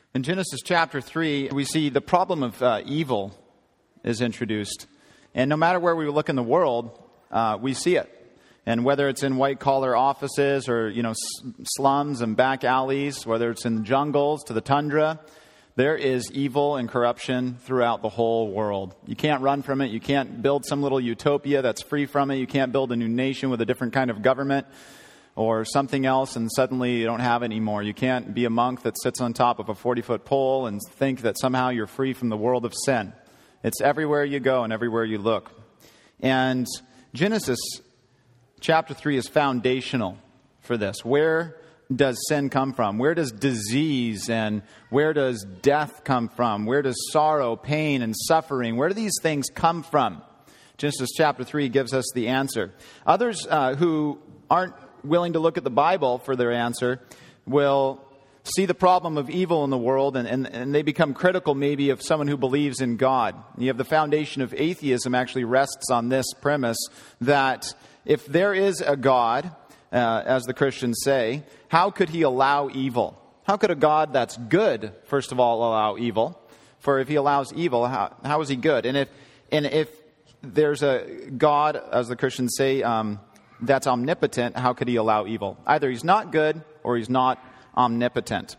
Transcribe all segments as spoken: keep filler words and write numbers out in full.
In Genesis chapter three, we see the problem of uh, evil is introduced. And no matter where we look in the world, uh, we see it. And whether it's in white-collar offices or, you know, slums and back alleys, whether it's in the jungles to the tundra, there is evil and corruption throughout the whole world. You can't run from it. You can't build some little utopia that's free from it. You can't build a new nation with a different kind of government or something else, and suddenly you don't have it anymore. You can't be a monk that sits on top of a forty-foot pole and think that somehow you're free from the world of sin. It's everywhere you go and everywhere you look. And Genesis chapter three is foundational for this. Where does sin come from? Where does disease and where does death come from? Where does sorrow, pain, and suffering, where do these things come from? Genesis chapter three gives us the answer. Others uh, who aren't willing to look at the Bible for their answer will see the problem of evil in the world, and, and, and they become critical maybe of someone who believes in God. You have the foundation of atheism actually rests on this premise that if there is a God, uh, as the Christians say, how could he allow evil? How could a God that's good, first of all, allow evil? For if he allows evil, how, how is he good? And if and if there's a God, as the Christians say, um, that's omnipotent, how could he allow evil? Either he's not good or he's not omnipotent.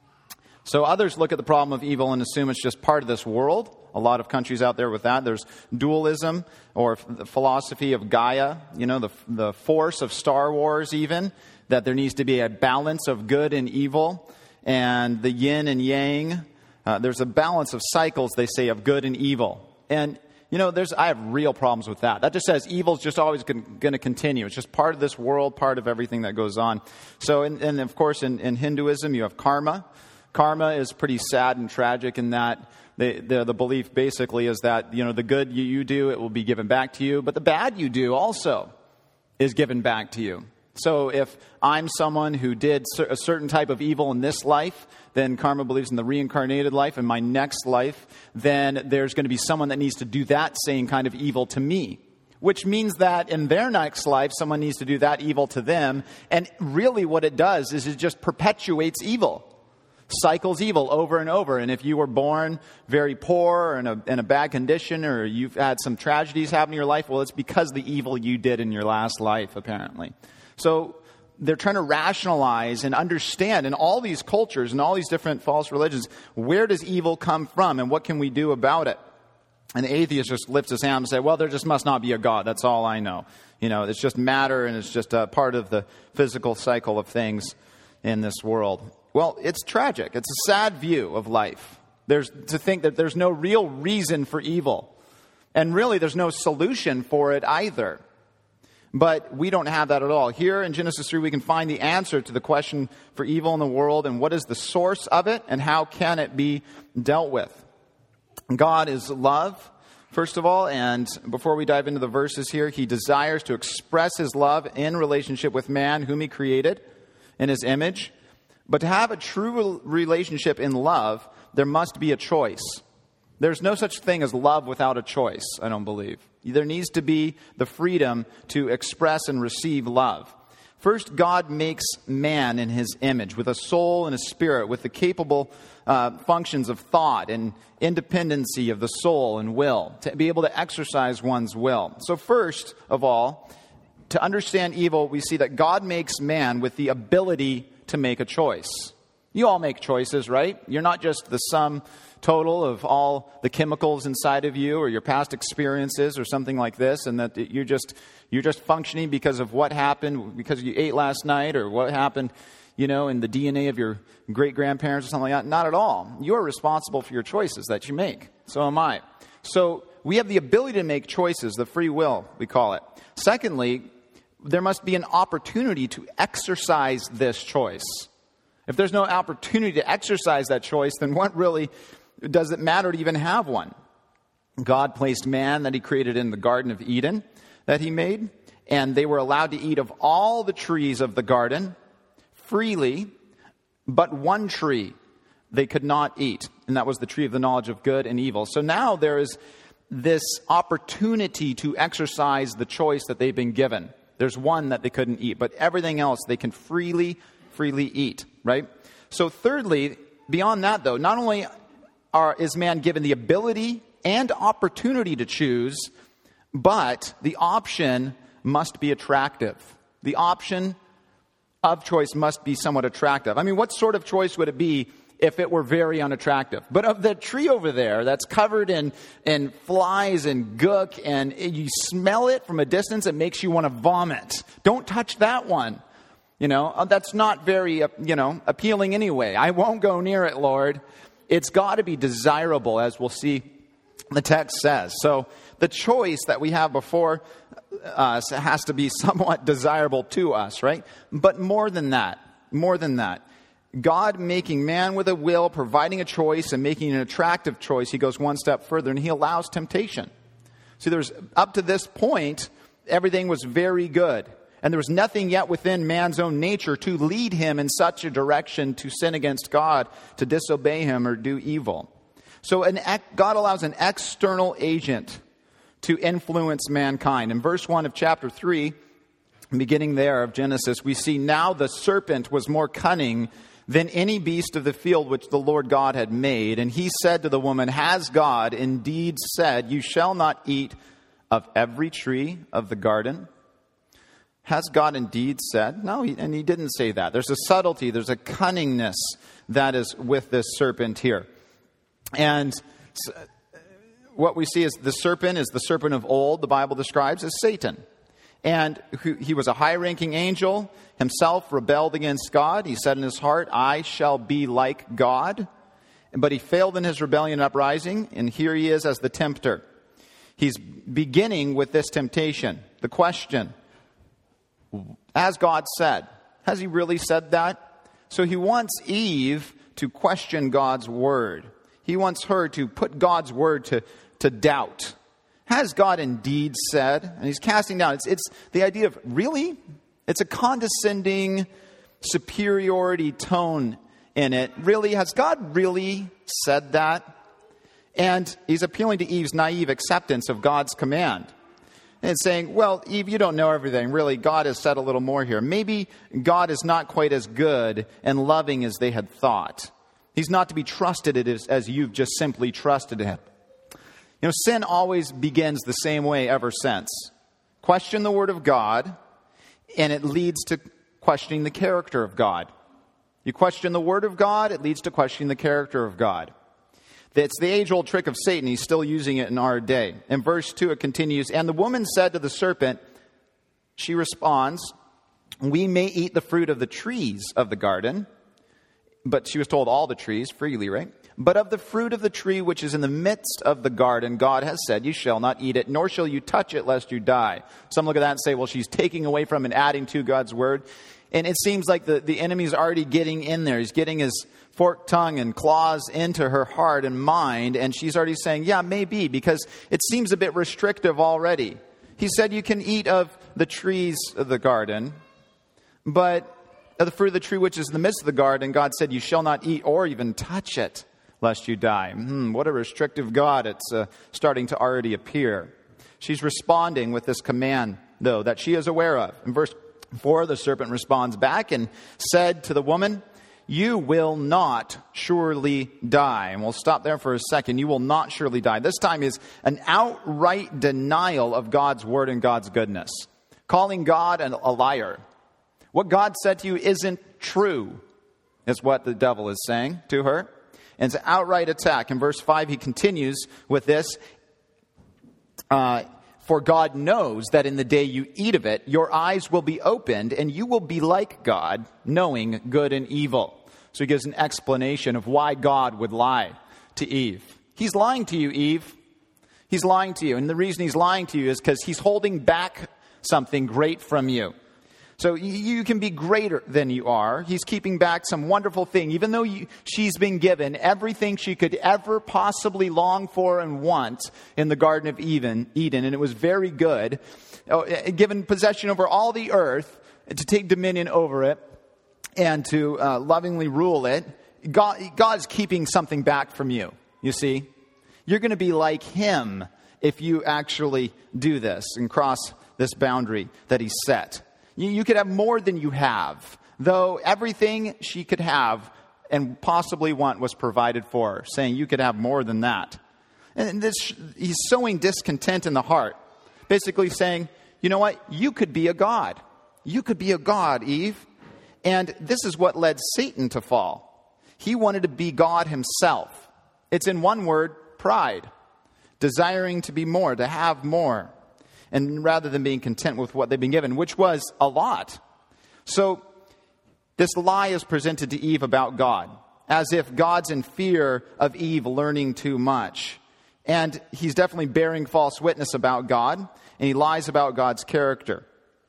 So others look at the problem of evil and assume it's just part of this world. A lot of countries out there with that. There's dualism, or the philosophy of Gaia, you know, the the force of Star Wars even, that there needs to be a balance of good and evil, and the yin and yang. Uh, there's a balance of cycles, they say, of good and evil. And You know, there's I have real problems with that. That just says evil's just always going to continue. It's just part of this world, part of everything that goes on. So, and, and of course, in, in Hinduism, you have karma. Karma is pretty sad and tragic in that the, the, the belief basically is that, you know, the good you, you do, it will be given back to you. But the bad you do also is given back to you. So if I'm someone who did a certain type of evil in this life, then karma believes in the reincarnated life. In my next life, then there's going to be someone that needs to do that same kind of evil to me. Which means that in their next life, someone needs to do that evil to them. And really what it does is it just perpetuates evil. Cycles evil over and over. And if you were born very poor or in a, in a bad condition, or you've had some tragedies happen in your life, well, it's because of the evil you did in your last life, apparently. So they're trying to rationalize and understand in all these cultures and all these different false religions, where does evil come from and what can we do about it? And the atheist just lifts his hand and says, well, there just must not be a God. That's all I know. You know, it's just matter and it's just a part of the physical cycle of things in this world. Well, it's tragic. It's a sad view of life. There's to think that there's no real reason for evil. And really, there's no solution for it either. But we don't have that at all. Here in Genesis three, we can find the answer to the question for evil in the world and what is the source of it and how can it be dealt with. God is love, first of all, and before we dive into the verses here, he desires to express his love in relationship with man, whom he created in his image. But to have a true relationship in love, there must be a choice. There's no such thing as love without a choice, I don't believe. There needs to be the freedom to express and receive love. First, God makes man in his image, with a soul and a spirit, with the capable uh, functions of thought and independency of the soul and will, to be able to exercise one's will. So first of all, to understand evil, we see that God makes man with the ability to make a choice. You all make choices, right? You're not just the sum total of all the chemicals inside of you or your past experiences or something like this, and that you're just you're just functioning because of what happened, because you ate last night or what happened, you know, in the D N A of your great-grandparents or something like that. Not at all. You are responsible for your choices that you make. So am I. So we have the ability to make choices, the free will, we call it. Secondly, there must be an opportunity to exercise this choice. If there's no opportunity to exercise that choice, then what really does it matter to even have one? God placed man that he created in the Garden of Eden that he made, and they were allowed to eat of all the trees of the garden freely, but one tree they could not eat, and that was the tree of the knowledge of good and evil. So now there is this opportunity to exercise the choice that they've been given. There's one that they couldn't eat, but everything else they can freely, freely eat, right? So thirdly, beyond that, though, not only are, is man given the ability and opportunity to choose, but the option must be attractive. The option of choice must be somewhat attractive. I mean, what sort of choice would it be if it were very unattractive? But of the tree over there that's covered in, in flies and gook, and you smell it from a distance, it makes you want to vomit. Don't touch that one. You know, that's not very, you know, appealing anyway. I won't go near it, Lord. It's got to be desirable, as we'll see the text says. So the choice that we have before us has to be somewhat desirable to us, right? But more than that, more than that, God making man with a will, providing a choice, and making an attractive choice, he goes one step further, and he allows temptation. See, there's up to this point, everything was very good. And there was nothing yet within man's own nature to lead him in such a direction to sin against God, to disobey him, or do evil. So an, God allows an external agent to influence mankind. In verse one of chapter three, beginning there of Genesis, we see, now the serpent was more cunning than any beast of the field which the Lord God had made. And he said to the woman, has God indeed said, you shall not eat of every tree of the garden? Has God indeed said? No, he, and he didn't say that. There's a subtlety, there's a cunningness that is with this serpent here. And what we see is the serpent is the serpent of old, the Bible describes as Satan. And he was a high-ranking angel, himself rebelled against God. He said in his heart, I shall be like God. But he failed in his rebellion and uprising, and here he is as the tempter. He's beginning with this temptation. The question, as God said, has he really said that? So he wants Eve to question God's word. He wants her to put God's word to, to doubt. Has God indeed said? And he's casting down. It's, it's the idea of, really? It's a condescending superiority tone in it. Really? Has God really said that? And he's appealing to Eve's naive acceptance of God's command. And saying, well, Eve, you don't know everything. Really, God has said a little more here. Maybe God is not quite as good and loving as they had thought. He's not to be trusted as, as you've just simply trusted him. You know, sin always begins the same way ever since. Question the word of God, and it leads to questioning the character of God. You question the word of God, it leads to questioning the character of God. It's the age-old trick of Satan. He's still using it in our day. In verse two, it continues, and the woman said to the serpent, she responds, we may eat the fruit of the trees of the garden. But she was told all the trees freely, right? But of the fruit of the tree which is in the midst of the garden, God has said, you shall not eat it, nor shall you touch it, lest you die. Some look at that and say, well, she's taking away from and adding to God's word. And it seems like the, the enemy's already getting in there. He's getting his forked tongue and claws into her heart and mind. And she's already saying, yeah, maybe, because it seems a bit restrictive already. He said you can eat of the trees of the garden, but of the fruit of the tree which is in the midst of the garden, God said, you shall not eat or even touch it, lest you die. Hmm, what a restrictive God it's uh, starting to already appear. She's responding with this command, though, that she is aware of. In verse four, the serpent responds back and said to the woman, you will not surely die. And we'll stop there for a second. You will not surely die. This time is an outright denial of God's word and God's goodness. Calling God a liar. What God said to you isn't true, is what the devil is saying to her. And it's an outright attack. In verse five, he continues with this. Uh, For God knows that in the day you eat of it, your eyes will be opened, and you will be like God, knowing good and evil. So he gives an explanation of why God would lie to Eve. He's lying to you, Eve. He's lying to you. And the reason he's lying to you is because he's holding back something great from you. So you can be greater than you are. He's keeping back some wonderful thing. Even though you, she's been given everything she could ever possibly long for and want in the Garden of Eden, Eden, and it was very good, given possession over all the earth, to take dominion over it, and to uh, lovingly rule it, God, God's keeping something back from you, you see. You're going to be like him if you actually do this and cross this boundary that he set. You could have more than you have, though everything she could have and possibly want was provided for her, saying you could have more than that. And this, he's sowing discontent in the heart, basically saying, you know what, you could be a god. You could be a god, Eve. And this is what led Satan to fall. He wanted to be God himself. It's in one word, pride. Desiring to be more, to have more. And rather than being content with what they've been given, which was a lot. So this lie is presented to Eve about God, as if God's in fear of Eve learning too much. And he's definitely bearing false witness about God, and he lies about God's character.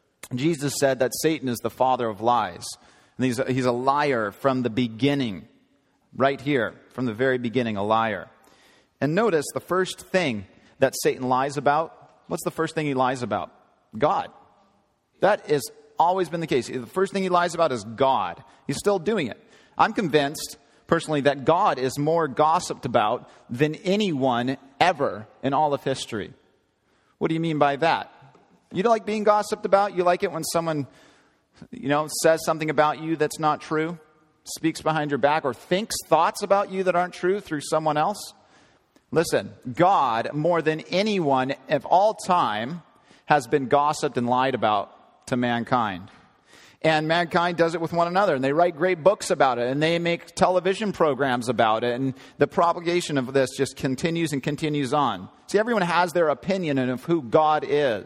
Jesus said that Satan is the father of lies. And he's a, he's a liar from the beginning. Right here, from the very beginning, a liar. And notice the first thing that Satan lies about. What's the first thing he lies about? God. That has always been the case. The first thing he lies about is God. He's still doing it. I'm convinced, personally, that God is more gossiped about than anyone ever in all of history. What do you mean by that? You don't like being gossiped about? You like it when someone, you know, says something about you that's not true? Speaks behind your back, or thinks thoughts about you that aren't true through someone else? Listen, God, more than anyone of all time, has been gossiped and lied about to mankind. And mankind does it with one another. And they write great books about it. And they make television programs about it. And the propagation of this just continues and continues on. See, everyone has their opinion of who God is.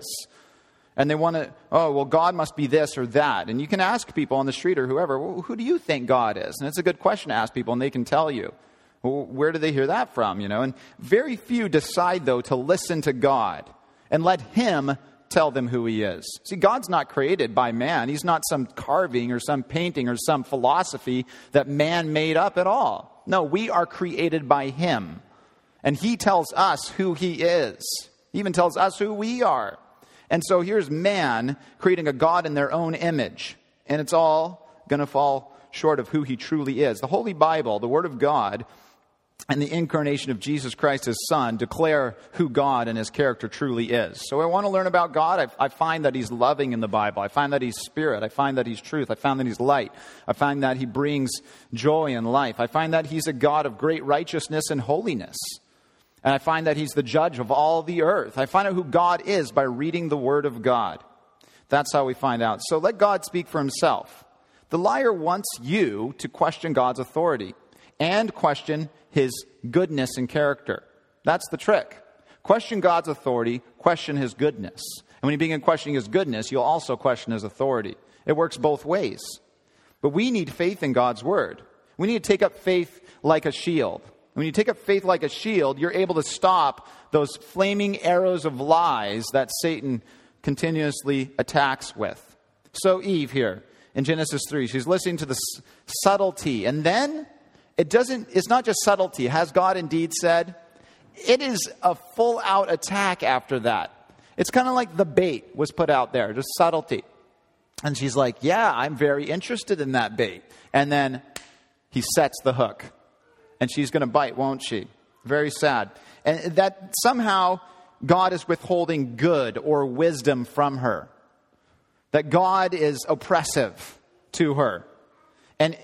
And they want to, oh, well, God must be this or that. And you can ask people on the street or whoever, well, who do you think God is? And it's a good question to ask people, and they can tell you. Well, where do they hear that from, you know? And very few decide, though, to listen to God and let him tell them who he is. See, God's not created by man. He's not some carving or some painting or some philosophy that man made up at all. No, we are created by him. And he tells us who he is. He even tells us who we are. And so here's man creating a God in their own image. And it's all going to fall short of who he truly is. The Holy Bible, the Word of God, and the incarnation of Jesus Christ, his Son, declare who God and his character truly is. So I want to learn about God. I, I find that he's loving in the Bible. I find that he's spirit. I find that he's truth. I find that he's light. I find that he brings joy in life. I find that he's a God of great righteousness and holiness. And I find that he's the judge of all the earth. I find out who God is by reading the Word of God. That's how we find out. So let God speak for himself. The liar wants you to question God's authority and question his goodness and character. That's the trick. Question God's authority, question his goodness. And when you begin questioning his goodness, you'll also question his authority. It works both ways. But we need faith in God's Word. We need to take up faith like a shield. When you take up faith like a shield, you're able to stop those flaming arrows of lies that Satan continuously attacks with. So Eve here in Genesis three, she's listening to the s- subtlety. And then it doesn't, it's not just subtlety. Has God indeed said? It is a full out attack after that. It's kind of like the bait was put out there, just subtlety. And she's like, yeah, I'm very interested in that bait. And then he sets the hook. And she's going to bite, won't she? Very sad. And that somehow God is withholding good or wisdom from her. That God is oppressive to her. And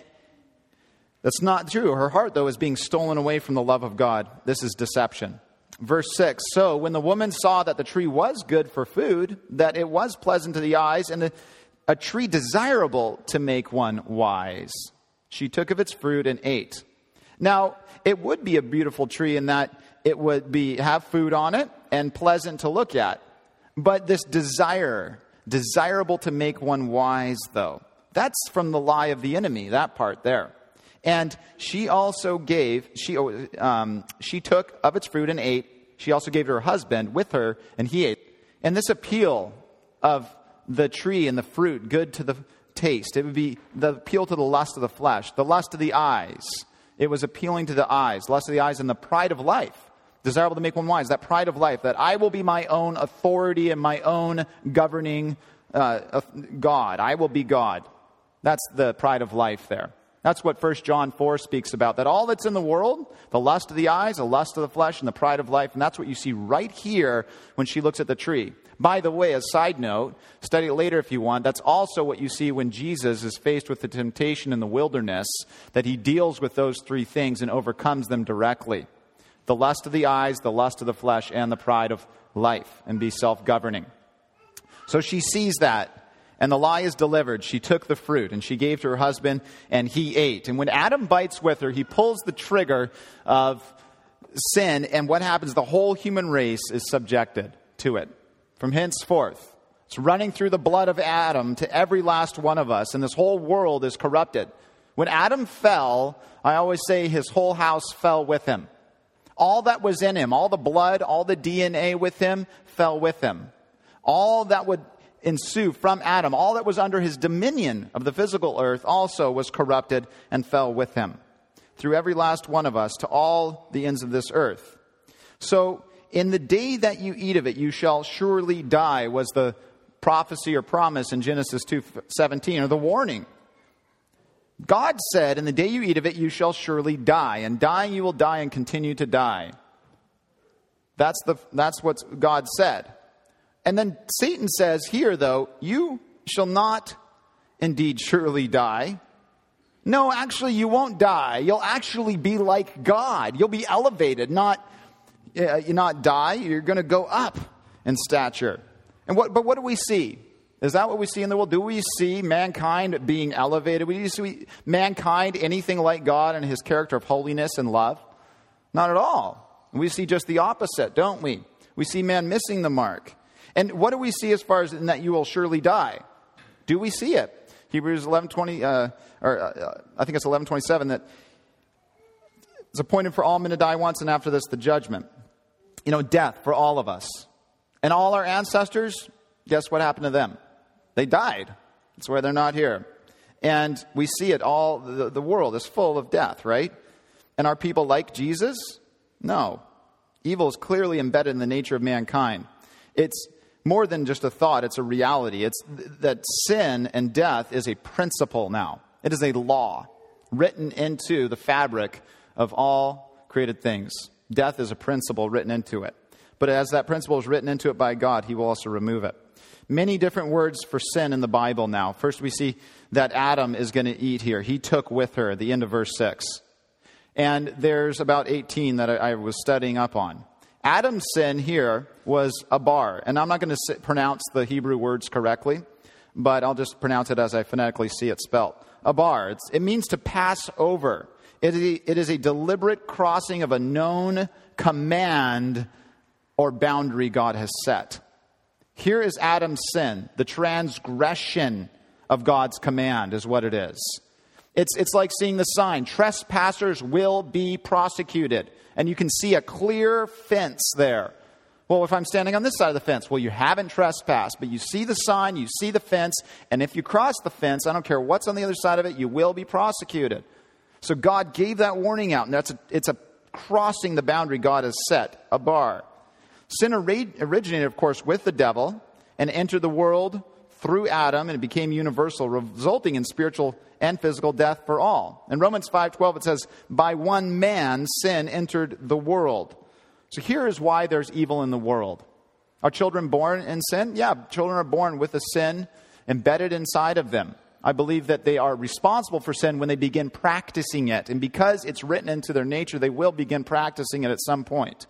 that's not true. Her heart, though, is being stolen away from the love of God. This is deception. Verse six, so when the woman saw that the tree was good for food, that it was pleasant to the eyes, and a, a tree desirable to make one wise, she took of its fruit and ate. Now, it would be a beautiful tree in that it would be have food on it and pleasant to look at. But this desire, desirable to make one wise, though, that's from the lie of the enemy, that part there. And she also gave, she um, she took of its fruit and ate. She also gave to her husband with her, and he ate. And this appeal of the tree and the fruit, good to the taste, it would be the appeal to the lust of the flesh, the lust of the eyes. It was appealing to the eyes, lust of the eyes, and the pride of life. Desirable to make one wise, that pride of life, that I will be my own authority and my own governing uh, God. I will be God. That's the pride of life there. That's what First John four speaks about, that all that's in the world, the lust of the eyes, the lust of the flesh, and the pride of life, and that's what you see right here when she looks at the tree. By the way, a side note, study it later if you want, that's also what you see when Jesus is faced with the temptation in the wilderness, that he deals with those three things and overcomes them directly. The lust of the eyes, the lust of the flesh, and the pride of life, and be self-governing. So she sees that. And the lie is delivered. She took the fruit and she gave to her husband and he ate. And when Adam bites with her, he pulls the trigger of sin. And what happens? The whole human race is subjected to it. From henceforth, it's running through the blood of Adam to every last one of us. And this whole world is corrupted. When Adam fell, I always say his whole house fell with him. All that was in him, all the blood, all the D N A with him, fell with him. All that would ensue from Adam, all that was under his dominion of the physical earth also was corrupted and fell with him. Through every last one of us to all the ends of this earth. So, in the day that you eat of it, you shall surely die, was the prophecy or promise in Genesis two seventeen, or the warning. God said, in the day you eat of it, you shall surely die. And dying, you will die and continue to die. That's the that's what God said. And then Satan says here, though, you shall not indeed surely die. No, actually, you won't die. You'll actually be like God. You'll be elevated, not uh, not die. You're going to go up in stature. And what? But what do we see? Is that what we see in the world? Do we see mankind being elevated? Do we see mankind anything like God and his character of holiness and love? Not at all. We see just the opposite, don't we? We see man missing the mark. And what do we see as far as in that you will surely die? Do we see it? Hebrews eleven twenty, uh, or uh, I think it's eleven twenty-seven, that it's appointed for all men to die once, and after this, the judgment. You know, death for all of us. And all our ancestors, guess what happened to them? They died. That's why they're not here. And we see it all, the, the world is full of death, right? And are people like Jesus? No. Evil is clearly embedded in the nature of mankind. It's more than just a thought, it's a reality. It's th- that sin and death is a principle now. It is a law written into the fabric of all created things. Death is a principle written into it. But as that principle is written into it by God, he will also remove it. Many different words for sin in the Bible now. First we see that Adam is going to eat here. He took with her, the end of verse six. And there's about eighteen that I, I was studying up on. Adam's sin here was abar. And I'm not going to pronounce the Hebrew words correctly, but I'll just pronounce it as I phonetically see it spelled. Abar. It's, it means to pass over. It is, a, it is a deliberate crossing of a known command or boundary God has set. Here is Adam's sin. The transgression of God's command is what it is. It's, it's like seeing the sign, trespassers will be prosecuted. And you can see a clear fence there. Well, if I'm standing on this side of the fence, well, you haven't trespassed, but you see the sign, you see the fence, and if you cross the fence, I don't care what's on the other side of it, you will be prosecuted. So God gave that warning out, and that's a, it's a crossing the boundary God has set, a bar. Sin originated, of course, with the devil and entered the world through Adam, and it became universal, resulting in spiritual and physical death for all. In Romans five twelve, it says, by one man sin entered the world. So here is why there's evil in the world. Are children born in sin? Yeah, children are born with a sin embedded inside of them. I believe that they are responsible for sin when they begin practicing it. And because it's written into their nature, they will begin practicing it at some point.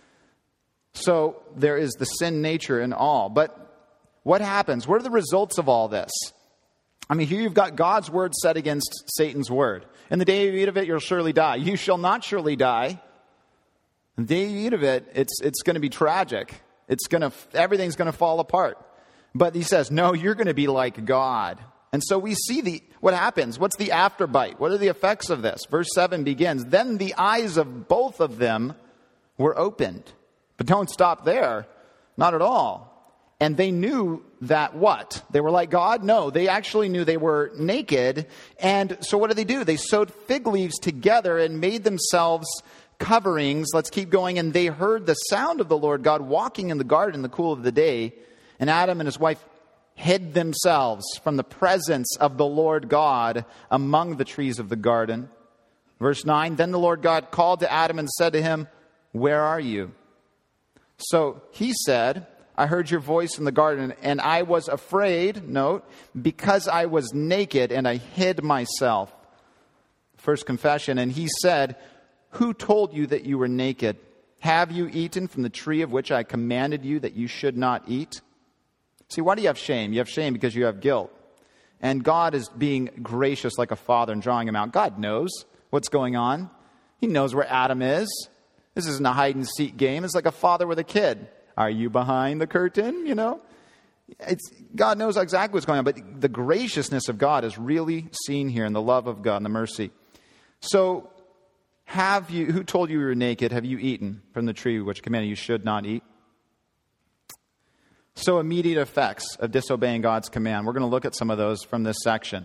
So there is the sin nature in all. But what happens? What are the results of all this? I mean, here you've got God's word set against Satan's word. In the day you eat of it, you'll surely die. You shall not surely die. The day you eat of it, it's it's going to be tragic. It's going to everything's going to fall apart. But he says, no, you're going to be like God. And so we see the what happens. What's the afterbite? What are the effects of this? Verse seven begins, then the eyes of both of them were opened. But don't stop there. Not at all. And they knew that what? They were like God? No, they actually knew they were naked. And so what did they do? They sewed fig leaves together and made themselves coverings. Let's keep going. And they heard the sound of the Lord God walking in the garden in the cool of the day. And Adam and his wife hid themselves from the presence of the Lord God among the trees of the garden. Verse nine, then the Lord God called to Adam and said to him, where are you? So he said, I heard your voice in the garden, and I was afraid, note, because I was naked and I hid myself. First confession, and he said, who told you that you were naked? Have you eaten from the tree of which I commanded you that you should not eat? See, why do you have shame? You have shame because you have guilt. And God is being gracious like a father and drawing him out. God knows what's going on. He knows where Adam is. This isn't a hide and seek game. It's like a father with a kid. Are you behind the curtain? You know, it's, God knows exactly what's going on. But the graciousness of God is really seen here in the love of God and the mercy. So, have you, who told you you were naked? Have you eaten from the tree which commanded you should not eat? So, immediate effects of disobeying God's command. We're going to look at some of those from this section.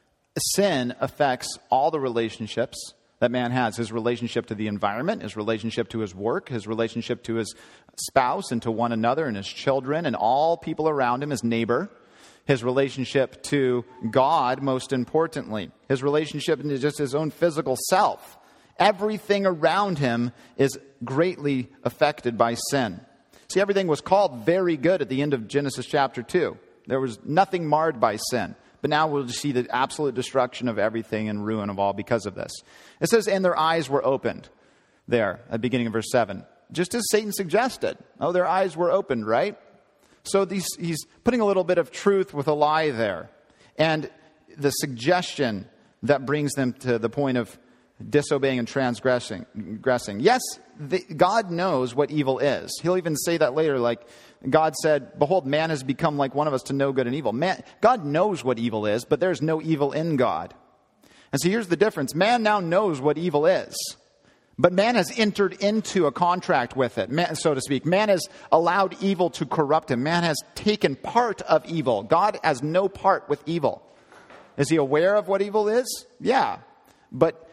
Sin affects all the relationships that man has. His relationship to the environment, his relationship to his work, his relationship to his spouse and to one another and his children and all people around him, his neighbor. His relationship to God, most importantly. His relationship to just his own physical self. Everything around him is greatly affected by sin. See, everything was called very good at the end of Genesis chapter two. There was nothing marred by sin. But now we'll just see the absolute destruction of everything and ruin of all because of this. It says, and their eyes were opened there at the beginning of verse seven. Just as Satan suggested. Oh, their eyes were opened, right? So these, he's putting a little bit of truth with a lie there. And the suggestion that brings them to the point of disobeying and transgressing. Transgressing. Yes, the, God knows what evil is. He'll even say that later, like God said, behold, man has become like one of us to know good and evil. Man, God knows what evil is, but there's no evil in God. And so here's the difference. Man now knows what evil is. But man has entered into a contract with it, man, so to speak. Man has allowed evil to corrupt him. Man has taken part of evil. God has no part with evil. Is he aware of what evil is? Yeah. But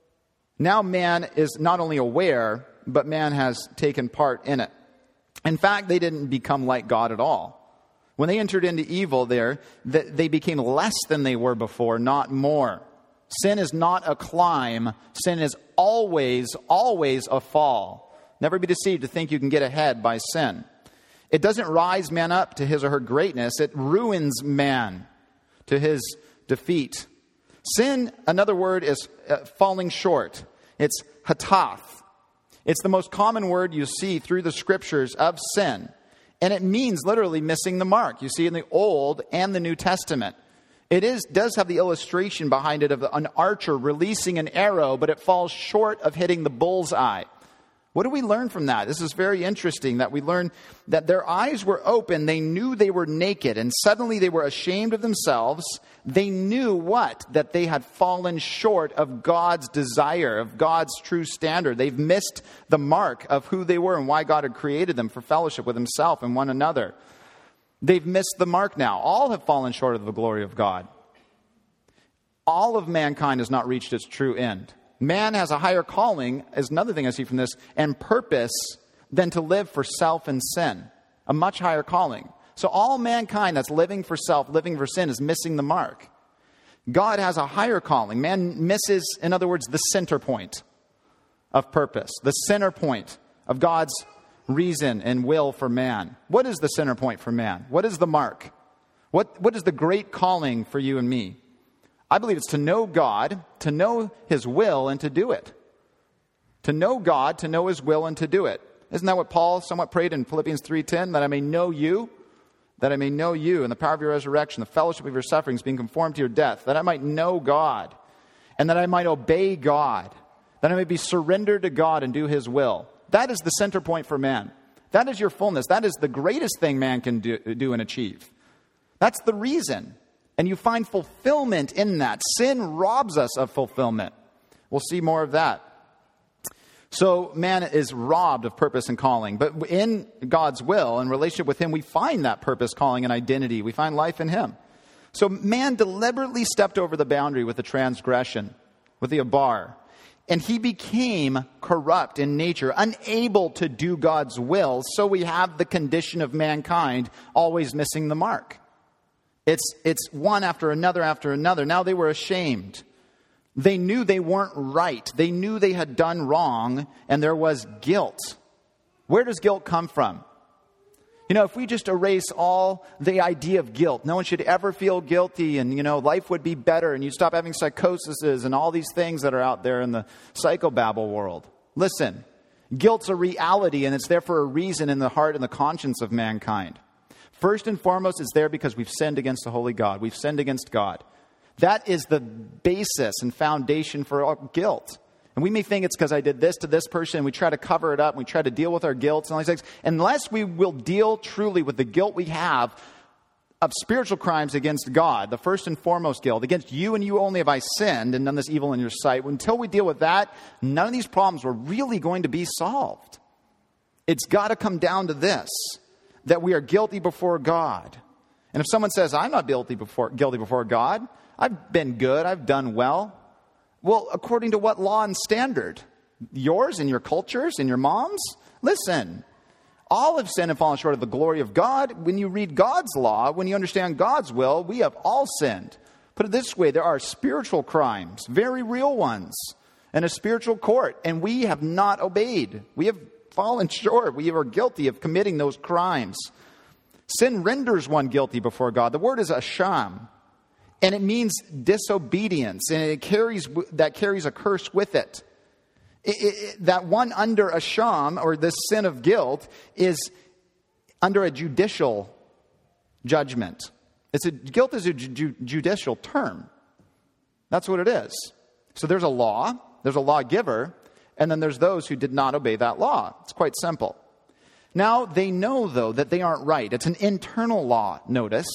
now man is not only aware, but man has taken part in it. In fact, they didn't become like God at all. When they entered into evil there, they became less than they were before, not more. Sin is not a climb. Sin is always, always a fall. Never be deceived to think you can get ahead by sin. It doesn't rise man up to his or her greatness. It ruins man to his defeat. Sin, another word, is uh, falling short. It's hatath. It's the most common word you see through the scriptures of sin. And it means literally missing the mark. You see in the Old and the New Testament. It is does have the illustration behind it of an archer releasing an arrow, but it falls short of hitting the bullseye. What do we learn from that? This is very interesting that we learn that their eyes were open. They knew they were naked, and suddenly they were ashamed of themselves. They knew what? That they had fallen short of God's desire, of God's true standard. They've missed the mark of who they were and why God had created them for fellowship with himself and one another. They've missed the mark now. All have fallen short of the glory of God. All of mankind has not reached its true end. Man has a higher calling, is another thing I see from this, and purpose than to live for self and sin. A much higher calling. So all mankind that's living for self, living for sin, is missing the mark. God has a higher calling. Man misses, in other words, the center point of purpose. The center point of God's reason and will for man. What is the center point for man? What is the mark? What, what is the great calling for you and me? I believe it's to know God, to know his will, and to do it. To know God, to know his will, and to do it. Isn't that what Paul somewhat prayed in Philippians three ten? That I may know you, that I may know you and the power of your resurrection, the fellowship of your sufferings, being conformed to your death, that I might know God, and that I might obey God, that I may be surrendered to God and do his will. That is the center point for man. That is your fullness. That is the greatest thing man can do, do and achieve. That's the reason. And you find fulfillment in that. Sin robs us of fulfillment. We'll see more of that. So man is robbed of purpose and calling. But in God's will, in relationship with him, we find that purpose, calling, and identity. We find life in him. So man deliberately stepped over the boundary with the transgression, with the abar. And he became corrupt in nature, unable to do God's will. So we have the condition of mankind always missing the mark. It's, it's one after another after another. Now they were ashamed. They knew they weren't right. They knew they had done wrong, and there was guilt. Where does guilt come from? You know, if we just erase all the idea of guilt, no one should ever feel guilty, and, you know, life would be better, and you stop having psychoses and all these things that are out there in the psychobabble world. Listen, guilt's a reality, and it's there for a reason in the heart and the conscience of mankind. First and foremost, it's there because we've sinned against the holy God. We've sinned against God. That is the basis and foundation for all guilt. And we may think it's because I did this to this person, and we try to cover it up, and we try to deal with our guilt and all these things. Unless we will deal truly with the guilt we have of spiritual crimes against God, the first and foremost guilt, against you and you only have I sinned and done this evil in your sight. Until we deal with that, none of these problems were really going to be solved. It's got to come down to this, that we are guilty before God. And if someone says, I'm not guilty before, guilty before God, I've been good, I've done well. Well, according to what law and standard? Yours and your cultures and your mom's? Listen, all have sinned and fallen short of the glory of God. When you read God's law, when you understand God's will, we have all sinned. Put it this way, there are spiritual crimes, very real ones, and a spiritual court, and we have not obeyed. We have fallen short. We are guilty of committing those crimes. Sin renders one guilty before God. The word is asham, and it means disobedience, and it carries that carries a curse with it. It, it, that one under asham, or this sin of guilt, is under a judicial judgment. It's a guilt is a ju- judicial term. That's what it is. So there's a law, there's a lawgiver, and then there's those who did not obey that law. It's quite simple. Now, they know, though, that they aren't right. It's an internal law, notice.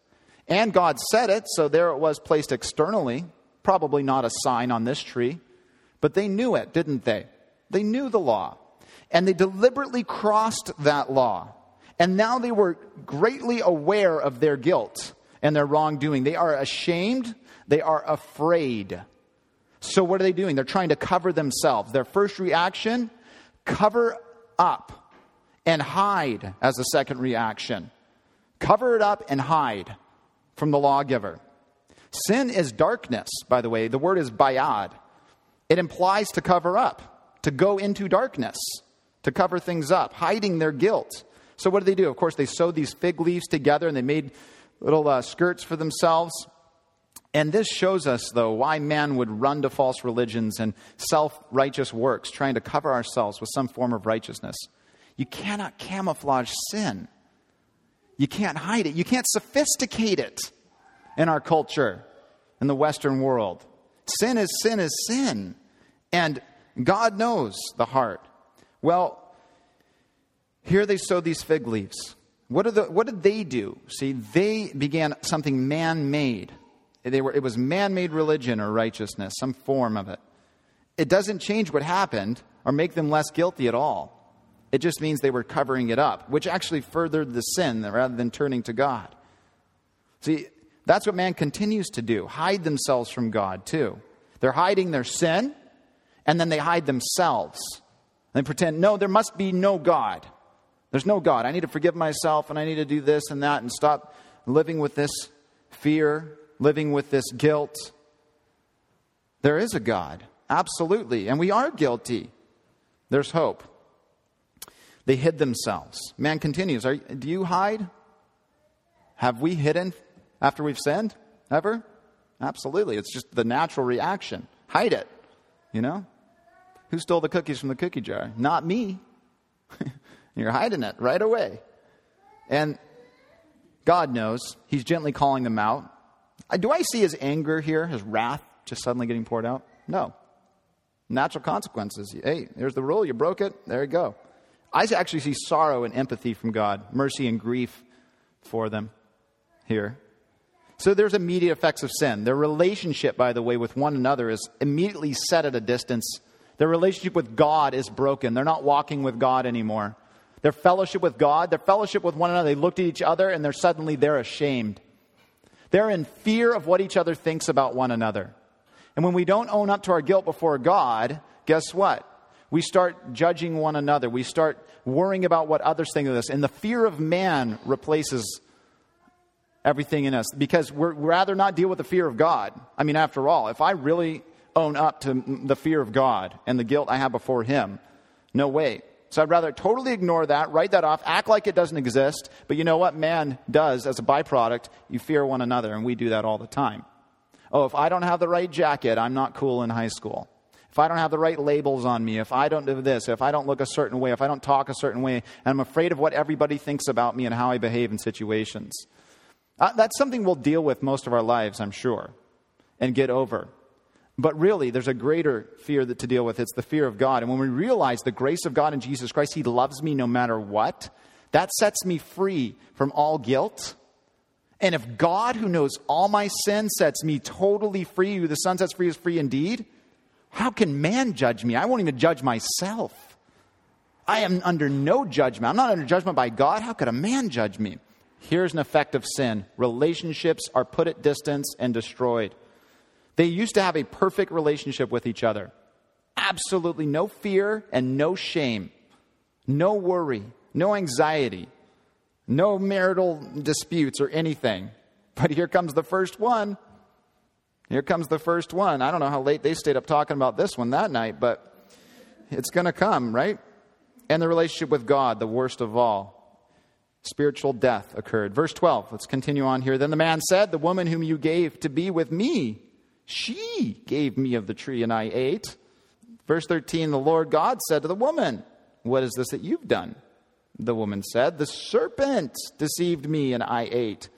And God said it, so there it was placed externally. Probably not a sign on this tree. But they knew it, didn't they? They knew the law. And they deliberately crossed that law. And now they were greatly aware of their guilt and their wrongdoing. They are ashamed. They are afraid. So what are they doing? They're trying to cover themselves. Their first reaction, cover up and hide as the second reaction. Cover it up and hide from the lawgiver. Sin is darkness, by the way. The word is bayad. It implies to cover up, to go into darkness, to cover things up, hiding their guilt. So what did they do? Of course, they sewed these fig leaves together and they made little uh, skirts for themselves. And this shows us, though, why man would run to false religions and self-righteous works, trying to cover ourselves with some form of righteousness. You cannot camouflage sin. You can't hide it. You can't sophisticate it in our culture, in the Western world. Sin is sin is sin. And God knows the heart. Well, here they sowed these fig leaves. What, are the, what did they do? See, they began something man-made. They were, it was man-made religion or righteousness, some form of it. It doesn't change what happened or make them less guilty at all. It just means they were covering it up, which actually furthered the sin rather than turning to God. See, that's what man continues to do, hide themselves from God too. They're hiding their sin, and then they hide themselves. They pretend, no, there must be no God. There's no God. I need to forgive myself, and I need to do this and that, and stop living with this fear, living with this guilt. There is a God, absolutely, and we are guilty. There's hope. They hid themselves. Man continues, are, do you hide? Have we hidden after we've sinned? Ever? Absolutely. It's just the natural reaction. Hide it. You know? Who stole the cookies from the cookie jar? Not me. You're hiding it right away. And God knows. He's gently calling them out. Do I see his anger here, his wrath, just suddenly getting poured out? No. Natural consequences. Hey, there's the rule. You broke it. There you go. I actually see sorrow and empathy from God, mercy and grief for them here. So there's immediate effects of sin. Their relationship, by the way, with one another is immediately set at a distance. Their relationship with God is broken. They're not walking with God anymore. Their fellowship with God, their fellowship with one another, they looked at each other and they're suddenly, they're ashamed. They're in fear of what each other thinks about one another. And when we don't own up to our guilt before God, guess what? We start judging one another. We start worrying about what others think of us. And the fear of man replaces everything in us, because we're we'd rather not deal with the fear of God. I mean, after all, if I really own up to the fear of God and the guilt I have before him, no way. So I'd rather totally ignore that, write that off, act like it doesn't exist. But you know what man does as a byproduct? You fear one another, and we do that all the time. Oh, if I don't have the right jacket, I'm not cool in high school. If I don't have the right labels on me, if I don't do this, if I don't look a certain way, if I don't talk a certain way, and I'm afraid of what everybody thinks about me and how I behave in situations. Uh, that's something we'll deal with most of our lives, I'm sure, and get over. But really, there's a greater fear that to deal with. It's the fear of God. And when we realize the grace of God in Jesus Christ, he loves me no matter what, that sets me free from all guilt. And if God, who knows all my sin, sets me totally free, who the Son sets free is free indeed, how can man judge me? I won't even judge myself. I am under no judgment. I'm not under judgment by God. How could a man judge me? Here's an effect of sin. Relationships are put at distance and destroyed. They used to have a perfect relationship with each other. Absolutely no fear and no shame. No worry. No anxiety. No marital disputes or anything. But here comes the first one. Here comes the first one. I don't know how late they stayed up talking about this one that night, but it's going to come, right? And the relationship with God, the worst of all. Spiritual death occurred. Verse twelve, let's continue on here. Then the man said, the woman whom you gave to be with me, she gave me of the tree and I ate. Verse thirteen, the Lord God said to the woman, what is this that you've done? The woman said, the serpent deceived me and I ate.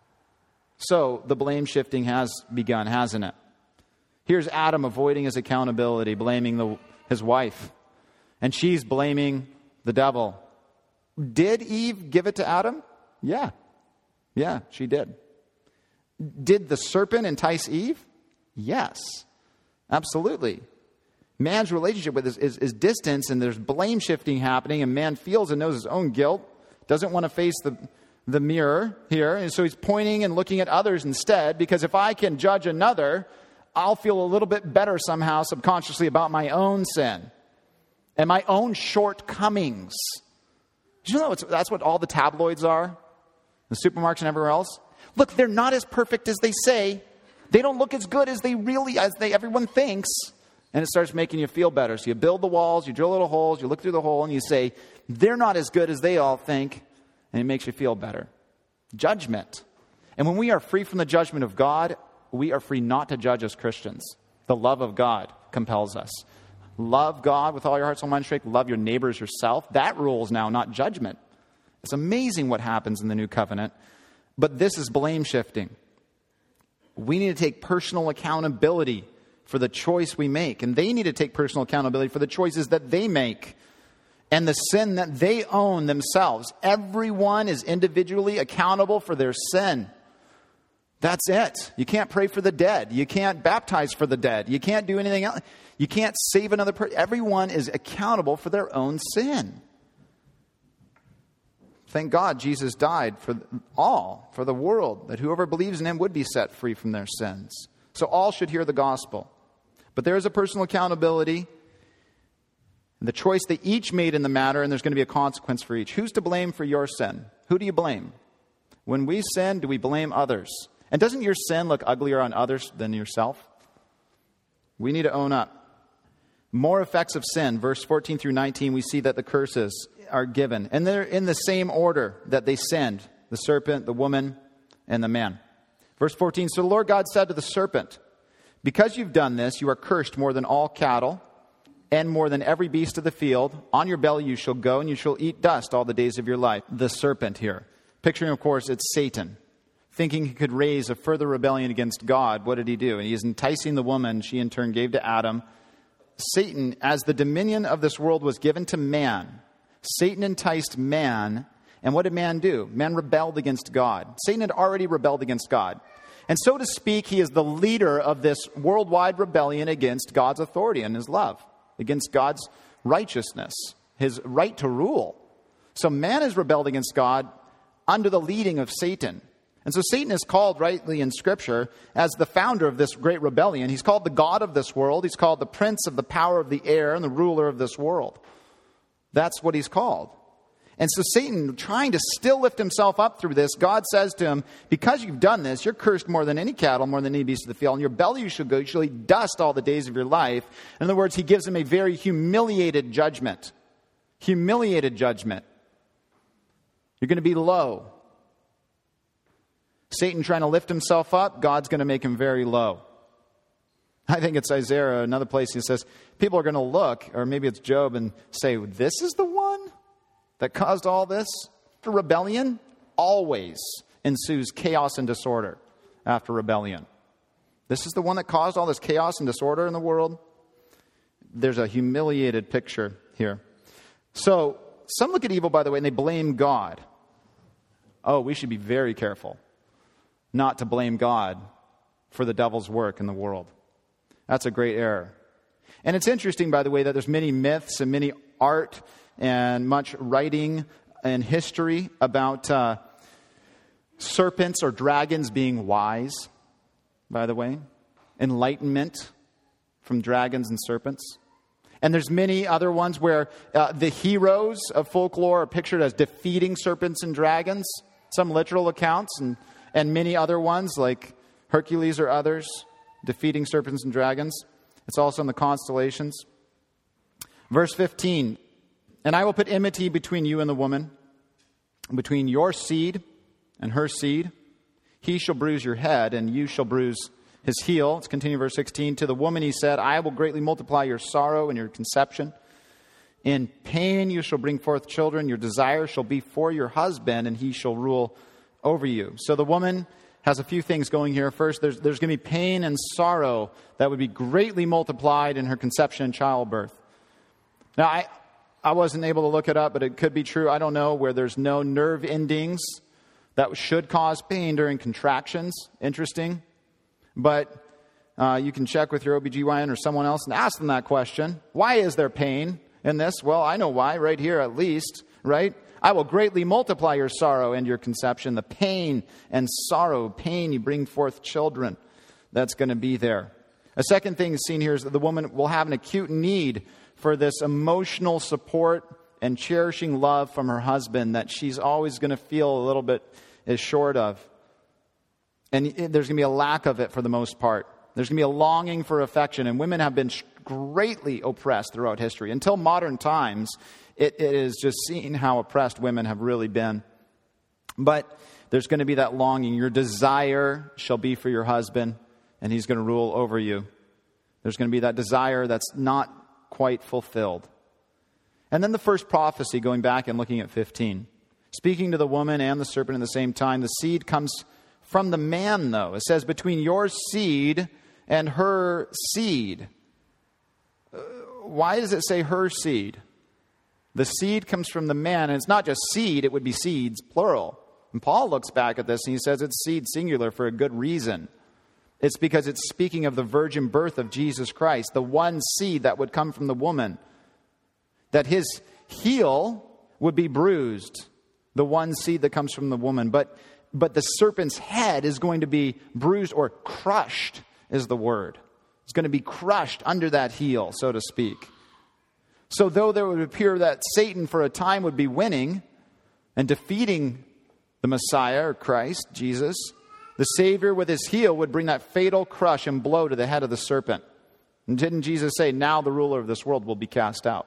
So the blame shifting has begun, hasn't it? Here's Adam avoiding his accountability, blaming the, his wife. And she's blaming the devil. Did Eve give it to Adam? Yeah. Yeah, she did. Did the serpent entice Eve? Yes. Absolutely. Man's relationship with this is, is distance, and there's blame shifting happening, and man feels and knows his own guilt, doesn't want to face the, the mirror here, and so he's pointing and looking at others instead, because if I can judge another, I'll feel a little bit better somehow subconsciously about my own sin and my own shortcomings. Did you know that's what all the tabloids are? The supermarkets and everywhere else? Look, they're not as perfect as they say. They don't look as good as they really, as they everyone thinks. And it starts making you feel better. So you build the walls, you drill little holes, you look through the hole, and you say, they're not as good as they all think. And it makes you feel better. Judgment. And when we are free from the judgment of God, we are free not to judge as Christians. The love of God compels us. Love God with all your heart, soul, mind, strength. Love your neighbors yourself. That rules now, not judgment. It's amazing what happens in the new covenant. But this is blame shifting. We need to take personal accountability for the choice we make. And they need to take personal accountability for the choices that they make and the sin that they own themselves. Everyone is individually accountable for their sin. That's it. You can't pray for the dead. You can't baptize for the dead. You can't do anything else. You can't save another person. Everyone is accountable for their own sin. Thank God Jesus died for all, for the world, that whoever believes in him would be set free from their sins. So all should hear the gospel. But there is a personal accountability, the choice they each made in the matter, and there's going to be a consequence for each. Who's to blame for your sin? Who do you blame? When we sin, do we blame others? And doesn't your sin look uglier on others than yourself? We need to own up. More effects of sin. Verse fourteen through nineteen, we see that the curses are given. And they're in the same order that they sinned. The serpent, the woman, and the man. Verse fourteen, so the Lord God said to the serpent, because you've done this, you are cursed more than all cattle and more than every beast of the field. On your belly you shall go, and you shall eat dust all the days of your life. The serpent here. Picturing, of course, it's Satan. Thinking he could raise a further rebellion against God, what did he do? And he is enticing the woman she in turn gave to Adam. Satan, as the dominion of this world was given to man, Satan enticed man. And what did man do? Man rebelled against God. Satan had already rebelled against God. And so to speak, he is the leader of this worldwide rebellion against God's authority and his love, against God's righteousness, his right to rule. So man has rebelled against God under the leading of Satan. And so Satan is called rightly in Scripture as the founder of this great rebellion. He's called the God of this world. He's called the prince of the power of the air and the ruler of this world. That's what he's called. And so Satan, trying to still lift himself up through this, God says to him, because you've done this, you're cursed more than any cattle, more than any beast of the field. In your belly you shall go, you shall eat dust all the days of your life. In other words, he gives him a very humiliated judgment. Humiliated judgment. You're going to be low. Satan trying to lift himself up, God's going to make him very low. I think it's Isaiah, another place he says, people are going to look, or maybe it's Job, and say, this is the one that caused all this? For rebellion always ensues chaos and disorder after rebellion. This is the one that caused all this chaos and disorder in the world. There's a humiliated picture here. So, some look at evil, by the way, and they blame God. Oh, we should be very careful not to blame God for the devil's work in the world. That's a great error. And it's interesting, by the way, that there's many myths and many art and much writing and history about uh, serpents or dragons being wise, by the way. Enlightenment from dragons and serpents. And there's many other ones where uh, the heroes of folklore are pictured as defeating serpents and dragons. Some literal accounts and, and many other ones like Hercules or others defeating serpents and dragons. It's also in the constellations. Verse fifteen, and I will put enmity between you and the woman, between your seed and her seed. He shall bruise your head, and you shall bruise his heel. Let's continue verse sixteen. To the woman he said, I will greatly multiply your sorrow and your conception. In pain you shall bring forth children. Your desire shall be for your husband, and he shall rule over you. So the woman has a few things going here. First, there's, there's going to be pain and sorrow that would be greatly multiplied in her conception and childbirth. Now, I, I wasn't able to look it up, but it could be true. I don't know, where there's no nerve endings that should cause pain during contractions. Interesting. But uh, you can check with your O B G Y N or someone else and ask them that question. Why is there pain in this? Well, I know why, right here at least, right? I will greatly multiply your sorrow and your conception, the pain and sorrow, pain, you bring forth children. That's going to be there. A second thing seen here is that the woman will have an acute need for this emotional support and cherishing love from her husband that she's always going to feel a little bit is short of. And there's going to be a lack of it for the most part. There's going to be a longing for affection, and women have been greatly oppressed throughout history. Until modern times, it, it is just seen how oppressed women have really been. But there's going to be that longing. Your desire shall be for your husband, and he's going to rule over you. There's going to be that desire that's not quite fulfilled. And then the first prophecy, going back and looking at fifteen. Speaking to the woman and the serpent at the same time, the seed comes from the man, though. It says, between your seed and her seed. Uh, why does it say her seed? The seed comes from the man, and it's not just seed, it would be seeds, plural. And Paul looks back at this and he says it's seed singular for a good reason. It's because it's speaking of the virgin birth of Jesus Christ, the one seed that would come from the woman. That his heel would be bruised, the one seed that comes from the woman. But But the serpent's head is going to be bruised or crushed, is the word. It's going to be crushed under that heel, so to speak. So though there would appear that Satan for a time would be winning and defeating the Messiah or Christ, Jesus, the Savior with his heel would bring that fatal crush and blow to the head of the serpent. And didn't Jesus say, now the ruler of this world will be cast out?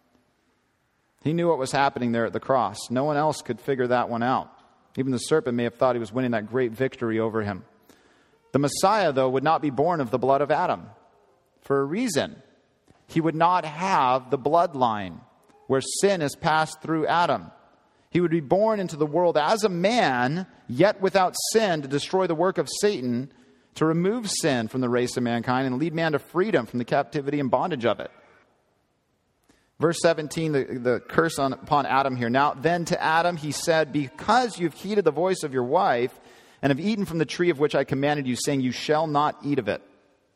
He knew what was happening there at the cross. No one else could figure that one out. Even the serpent may have thought he was winning that great victory over him. The Messiah, though, would not be born of the blood of Adam for a reason. He would not have the bloodline where sin is passed through Adam. He would be born into the world as a man, yet without sin, to destroy the work of Satan, to remove sin from the race of mankind and lead man to freedom from the captivity and bondage of it. Verse seventeen, the, the curse on, upon Adam here. Now then to Adam he said, because you've heeded the voice of your wife and have eaten from the tree of which I commanded you, saying you shall not eat of it.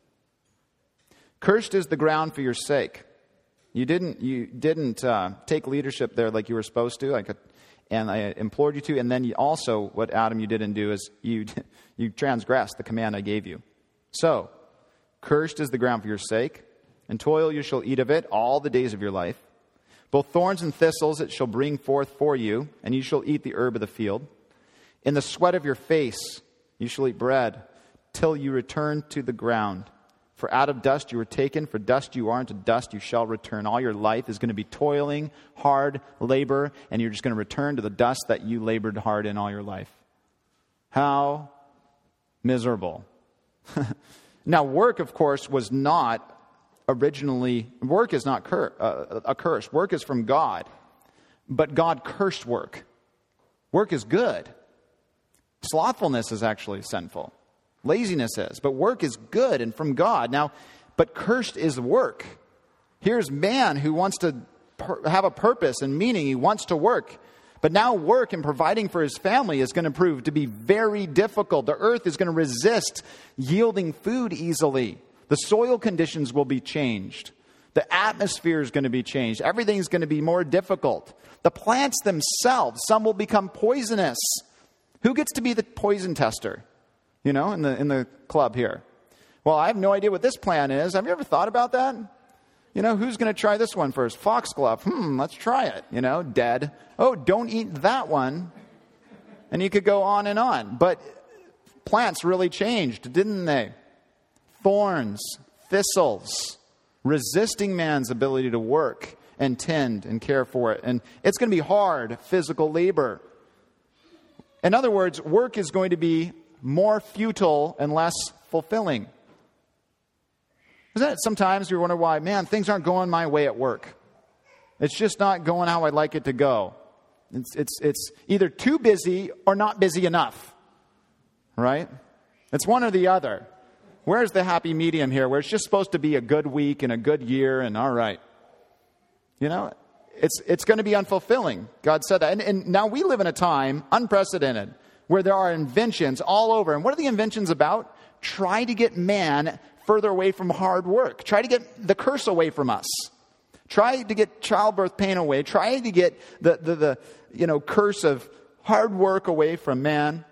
Cursed is the ground for your sake. You didn't you didn't uh, take leadership there like you were supposed to, like a, and I implored you to. And then you also, what Adam you didn't do is you you transgressed the command I gave you. So, cursed is the ground for your sake. In toil you shall eat of it all the days of your life. Both thorns and thistles it shall bring forth for you, and you shall eat the herb of the field. In the sweat of your face you shall eat bread, till you return to the ground. For out of dust you were taken, for dust you are, and to dust you shall return. All your life is going to be toiling, hard labor, and you're just going to return to the dust that you labored hard in all your life. How miserable. Now, work, of course, was not originally, work is not cur, uh, a curse. Work is from God. But God cursed work. Work is good. Slothfulness is actually sinful. Laziness is. But work is good and from God. Now, but cursed is work. Here's man who wants to per- have a purpose and meaning. He wants to work. But now work and providing for his family is going to prove to be very difficult. The earth is going to resist yielding food easily. The soil conditions will be changed. The atmosphere is going to be changed. Everything's going to be more difficult. The plants themselves, some will become poisonous. Who gets to be the poison tester? You know, in the in the club here. Well, I have no idea what this plant is. Have you ever thought about that? You know, who's going to try this one first? Foxglove. Hmm, let's try it. You know, dead. Oh, don't eat that one. And you could go on and on. But plants really changed, didn't they? Thorns, thistles, resisting man's ability to work and tend and care for it. And it's going to be hard physical labor. In other words, work is going to be more futile and less fulfilling. Isn't it sometimes we wonder why, man, things aren't going my way at work. It's just not going how I'd like it to go. It's, it's, it's either too busy or not busy enough. Right? It's one or the other. Where's the happy medium here where it's just supposed to be a good week and a good year and all right? You know, it's it's going to be unfulfilling. God said that. And, and now we live in a time, unprecedented, where there are inventions all over. And what are the inventions about? Try to get man further away from hard work. Try to get the curse away from us. Try to get childbirth pain away. Try to get the, the, the you know, curse of hard work away from man.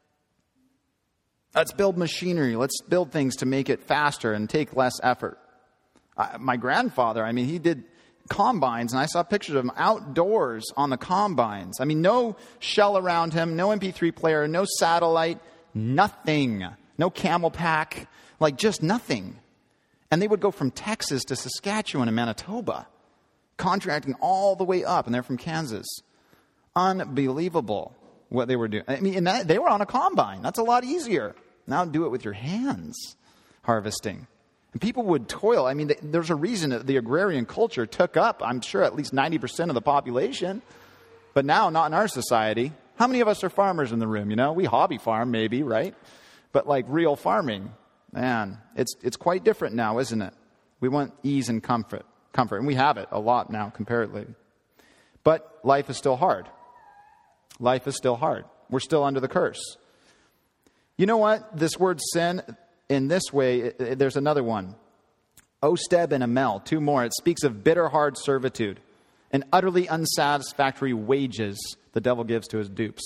Let's build machinery. Let's build things to make it faster and take less effort. Uh, my grandfather, I mean, he did combines, and I saw pictures of him outdoors on the combines. I mean, no shell around him, no M P three player, no satellite, nothing. No camel pack, like just nothing. And they would go from Texas to Saskatchewan and Manitoba, contracting all the way up, and they're from Kansas. Unbelievable what they were doing. I mean, and that, they were on a combine. That's a lot easier. Now do it with your hands, harvesting. And people would toil. I mean, there's a reason that the agrarian culture took up, I'm sure, at least ninety percent of the population. But now, not in our society. How many of us are farmers in the room? You know, we hobby farm, maybe, right? But like real farming, man, it's it's quite different now, isn't it? We want ease and comfort, comfort, and we have it a lot now, comparatively. But life is still hard. Life is still hard. We're still under the curse. You know what? This word sin, in this way, it, it, there's another one. Osteb and Amel, two more. It speaks of bitter, hard servitude and utterly unsatisfactory wages the devil gives to his dupes.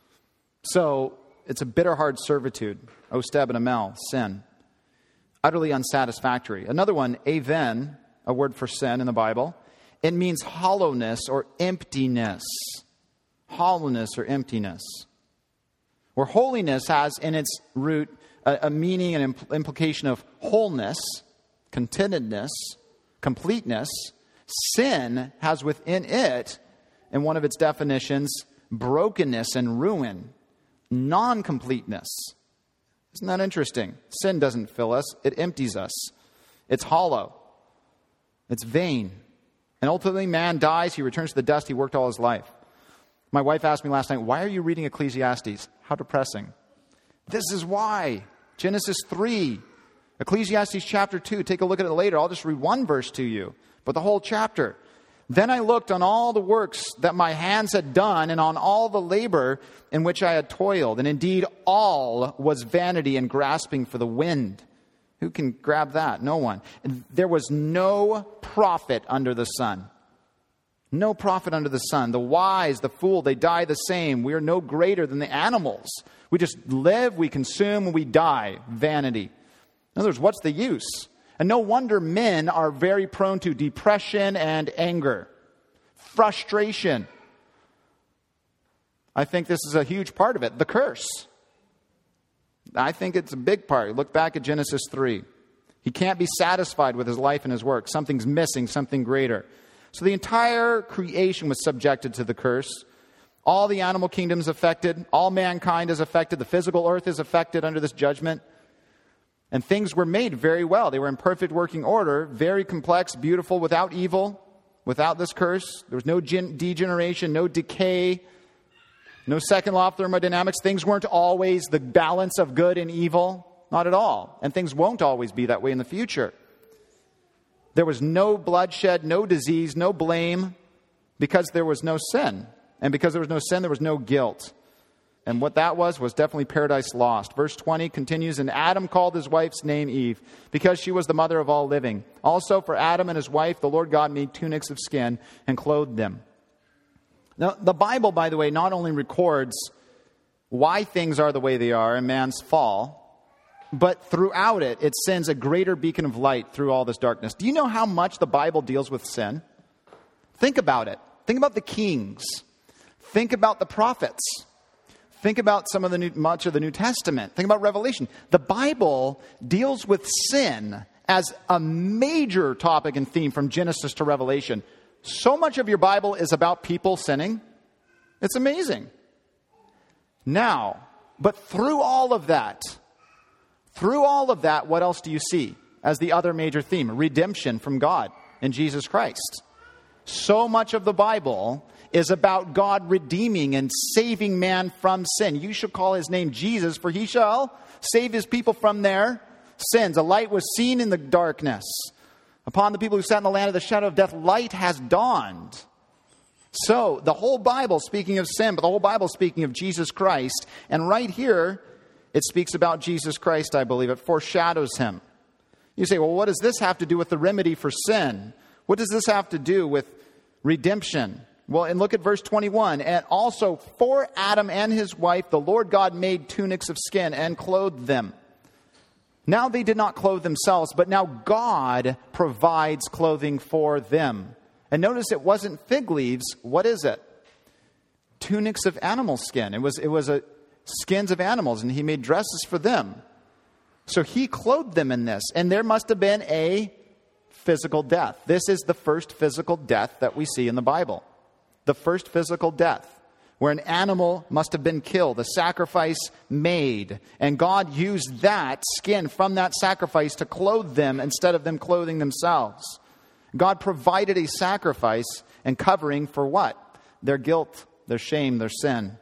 So, it's a bitter, hard servitude. Osteb and Amel, sin. Utterly unsatisfactory. Another one, aven, a word for sin in the Bible. It means hollowness or emptiness. Hollowness or emptiness. Where holiness has in its root a, a meaning and impl- implication of wholeness, contentedness, completeness. Sin has within it, in one of its definitions, brokenness and ruin. Non-completeness. Isn't that interesting? Sin doesn't fill us. It empties us. It's hollow. It's vain. And ultimately man dies. He returns to the dust he worked all his life. My wife asked me last night, why are you reading Ecclesiastes? How depressing. This is why. Genesis three. Ecclesiastes chapter two. Take a look at it later. I'll just read one verse to you. But the whole chapter. Then I looked on all the works that my hands had done and on all the labor in which I had toiled. And indeed, all was vanity and grasping for the wind. Who can grab that? No one. And there was no profit under the sun. No profit under the sun. The wise, the fool, they die the same. We are no greater than the animals. We just live, we consume, we die. Vanity. In other words, what's the use? And no wonder men are very prone to depression and anger. frustration. I think this is a huge part of it. The curse. I think it's a big part. Look back at Genesis three. He can't be satisfied with his life and his work. Something's missing, something greater. So the entire creation was subjected to the curse. All the animal kingdoms affected. All mankind is affected. The physical earth is affected under this judgment. And things were made very well. They were in perfect working order, very complex, beautiful, without evil, without this curse. There was no gen- degeneration, no decay, no second law of thermodynamics. Things weren't always the balance of good and evil. Not at all. And things won't always be that way in the future. There was no bloodshed, no disease, no blame, because there was no sin. And because there was no sin, there was no guilt. And what that was, was definitely paradise lost. Verse twenty continues, and Adam called his wife's name Eve, because she was the mother of all living. Also for Adam and his wife, the Lord God made tunics of skin and clothed them. Now, the Bible, by the way, not only records why things are the way they are in man's fall, but throughout it, it sends a greater beacon of light through all this darkness. Do you know how much the Bible deals with sin? Think about it. Think about the kings. Think about the prophets. Think about some of the new, much of the New Testament. Think about Revelation. The Bible deals with sin as a major topic and theme from Genesis to Revelation. So much of your Bible is about people sinning. It's amazing. Now, but through all of that, through all of that, what else do you see as the other major theme? Redemption from God in Jesus Christ. So much of the Bible is about God redeeming and saving man from sin. You shall call his name Jesus, for he shall save his people from their sins. A light was seen in the darkness. Upon the people who sat in the land of the shadow of death, light has dawned. So, the whole Bible speaking of sin, but the whole Bible speaking of Jesus Christ. And right here, it speaks about Jesus Christ, I believe. It foreshadows him. You say, well, what does this have to do with the remedy for sin? What does this have to do with redemption? Well, and look at verse twenty-one. And also for Adam and his wife, the Lord God made tunics of skin and clothed them. Now they did not clothe themselves, but now God provides clothing for them. And notice it wasn't fig leaves. What is it? Tunics of animal skin. It was, it was a skins of animals, and he made dresses for them. So he clothed them in this. And there must have been a physical death. This is the first physical death that we see in the Bible. The first physical death, where an animal must have been killed, a sacrifice made. And God used that skin from that sacrifice to clothe them instead of them clothing themselves. God provided a sacrifice and covering for what? Their guilt, their shame, their sin.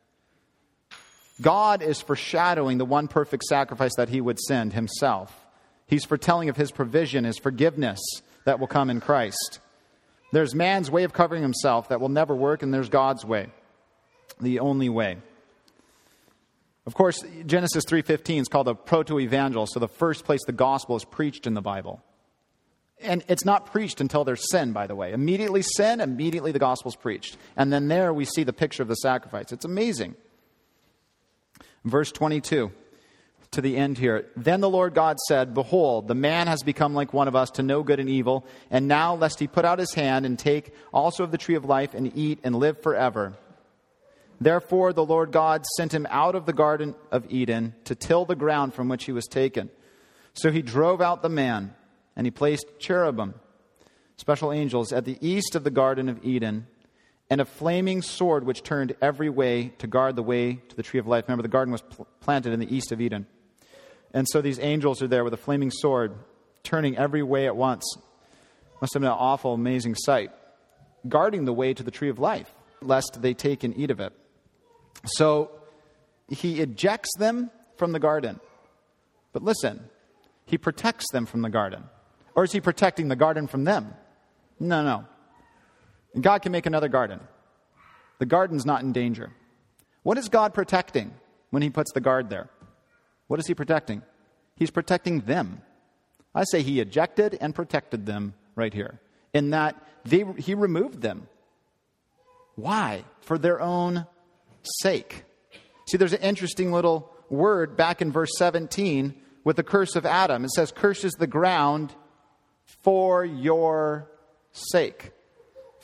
God is foreshadowing the one perfect sacrifice that he would send himself. He's foretelling of his provision, his forgiveness that will come in Christ. There's man's way of covering himself that will never work, and there's God's way, the only way. Of course, Genesis three fifteen is called the proto-evangel, so the first place the gospel is preached in the Bible. And it's not preached until there's sin, by the way. Immediately sin, immediately the gospel's preached. And then there we see the picture of the sacrifice. It's amazing. Verse twenty-two, to the end here. Then the Lord God said, behold, the man has become like one of us to know good and evil. And now lest he put out his hand and take also of the tree of life and eat and live forever. Therefore the Lord God sent him out of the Garden of Eden to till the ground from which he was taken. So he drove out the man, and he placed cherubim, special angels, at the east of the Garden of Eden, and a flaming sword which turned every way to guard the way to the tree of life. Remember, the garden was pl- planted in the east of Eden. And so these angels are there with a flaming sword, turning every way at once. Must have been an awful, amazing sight. Guarding the way to the tree of life, lest they take and eat of it. So he ejects them from the garden. But listen, he protects them from the garden. Or is he protecting the garden from them? No, no. And God can make another garden. The garden's not in danger. What is God protecting when he puts the guard there? What is he protecting? He's protecting them. I say he ejected and protected them right here. In that they, he removed them. Why? For their own sake. See, there's an interesting little word back in verse seventeen with the curse of Adam. It says, curses the ground for your sake.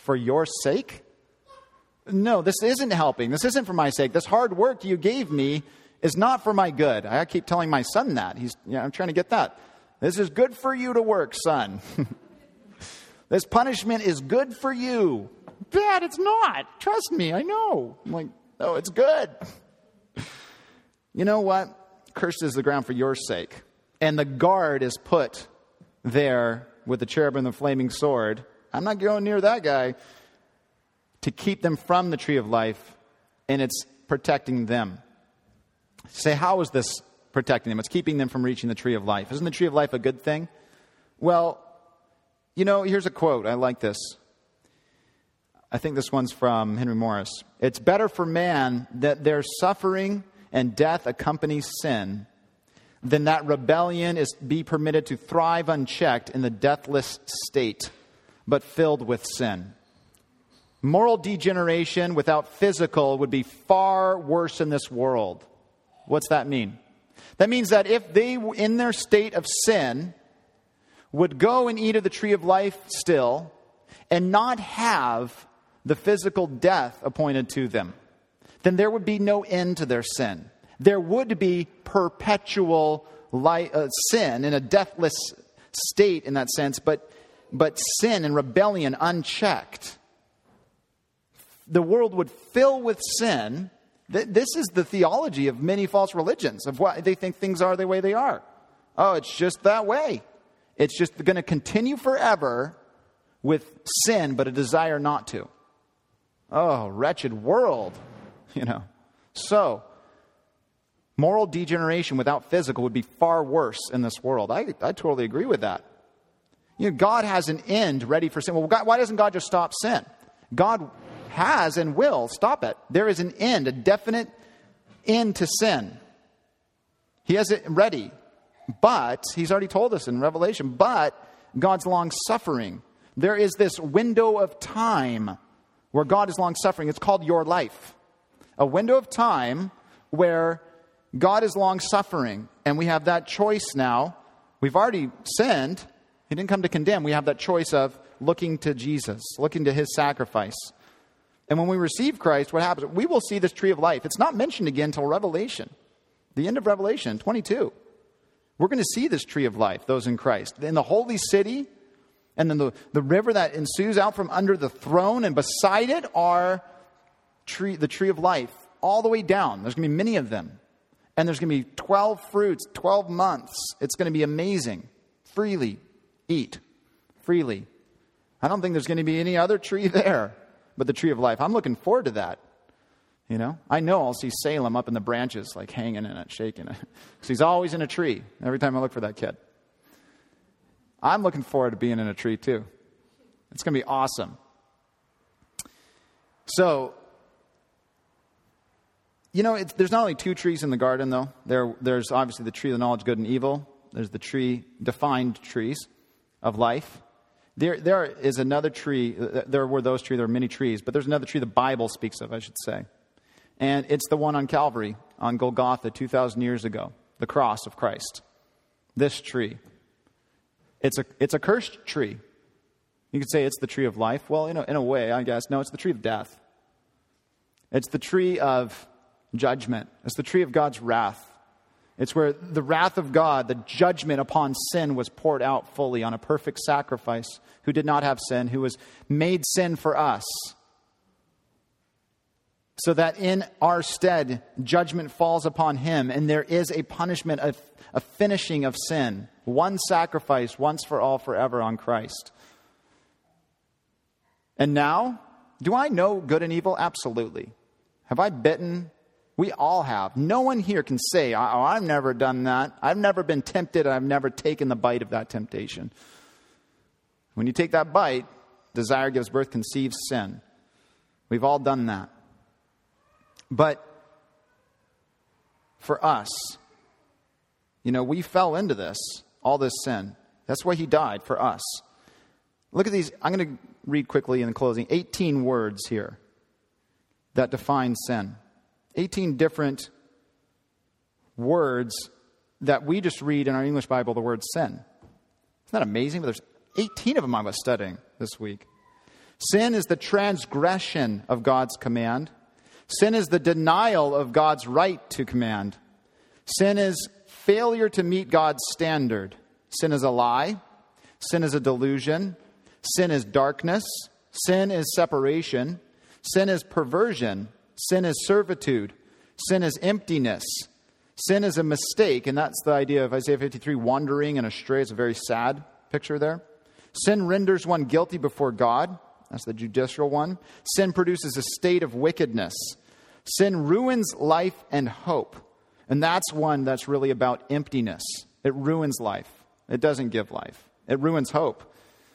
for your sake? No, this isn't helping. This isn't for my sake. This hard work you gave me is not for my good. I keep telling my son that. He's, yeah, I'm trying to get that. This is good for you to work, son. This punishment is good for you. Dad, it's not. Trust me, I know. I'm like, no, it's good. You know what? Cursed is the ground for your sake. And the guard is put there with the cherub and the flaming sword. I'm not going near that guy. To keep them from the tree of life, and it's protecting them. Say, how is this protecting them? It's keeping them from reaching the tree of life. Isn't the tree of life a good thing? Well, you know, here's a quote. I like this. I think this one's from Henry Morris. It's better for man that their suffering and death accompany sin than that rebellion is be permitted to thrive unchecked in the deathless state, but filled with sin. Moral degeneration without physical would be far worse in this world. What's that mean? That means that if they, in their state of sin, would go and eat of the tree of life still, and not have the physical death appointed to them, then there would be no end to their sin. There would be perpetual life, uh, sin in a deathless state in that sense, but, but sin and rebellion unchecked. The world would fill with sin. This is the theology of many false religions, of why they think things are the way they are. Oh, it's just that way. It's just going to continue forever with sin, but a desire not to. Oh, wretched world. You know. So, moral degeneration without physical would be far worse in this world. I, I totally agree with that. You know, God has an end ready for sin. Well, God, why doesn't God just stop sin? God has and will stop it. There is an end, a definite end to sin. He has it ready. But, he's already told us in Revelation, but God's long-suffering. There is this window of time where God is long-suffering. It's called your life. A window of time where God is long-suffering. And we have that choice now. We've already sinned. He didn't come to condemn. We have that choice of looking to Jesus, looking to his sacrifice. And when we receive Christ, what happens? We will see this tree of life. It's not mentioned again until Revelation. The end of Revelation, twenty-two. We're going to see this tree of life, those in Christ. In the holy city, and then the, the river that ensues out from under the throne, and beside it are tree, the tree of life, all the way down. There's going to be many of them. And there's going to be twelve fruits, twelve months. It's going to be amazing. Freely eat. Freely. I don't think there's going to be any other tree there but the tree of life. I'm looking forward to that. You know, I know I'll see Salem up in the branches, like hanging in it, shaking it. Because he's always in a tree every time I look for that kid. I'm looking forward to being in a tree too. It's going to be awesome. So, you know, it's, there's not only two trees in the garden, though. There, there's obviously the tree of the knowledge of good and evil. There's the tree, defined trees of life. There, there is another tree. There were those trees. There are many trees. But there's another tree the Bible speaks of, I should say. And it's the one on Calvary, on Golgotha, two thousand years ago. The cross of Christ. This tree. It's a, it's a cursed tree. You could say it's the tree of life. Well, in a, in a way, I guess. No, it's the tree of death. It's the tree of judgment. It's the tree of God's wrath. It's where the wrath of God, the judgment upon sin, was poured out fully on a perfect sacrifice who did not have sin, who was made sin for us. So that in our stead, judgment falls upon him, and there is a punishment, a, a finishing of sin. One sacrifice, once for all, forever on Christ. And now, do I know good and evil? Absolutely. Have I bitten? We all have. No one here can say, oh, I've never done that. I've never been tempted. I've never taken the bite of that temptation. When you take that bite, desire gives birth, conceives sin. We've all done that. But for us, you know, we fell into this, all this sin. That's why he died, for us. Look at these. I'm going to read quickly in the closing. eighteen words here that define sin. eighteen different words that we just read in our English Bible, the word sin. Isn't that amazing? But there's eighteen of them I was studying this week. Sin is the transgression of God's command. Sin is the denial of God's right to command. Sin is failure to meet God's standard. Sin is a lie. Sin is a delusion. Sin is darkness. Sin is separation. Sin is perversion. Sin is servitude. Sin is emptiness. Sin is a mistake, and that's the idea of Isaiah fifty-three, wandering and astray. It's a very sad picture there. Sin renders one guilty before God. That's the judicial one. Sin produces a state of wickedness. Sin ruins life and hope. And that's one that's really about emptiness. It ruins life. It doesn't give life. It ruins hope.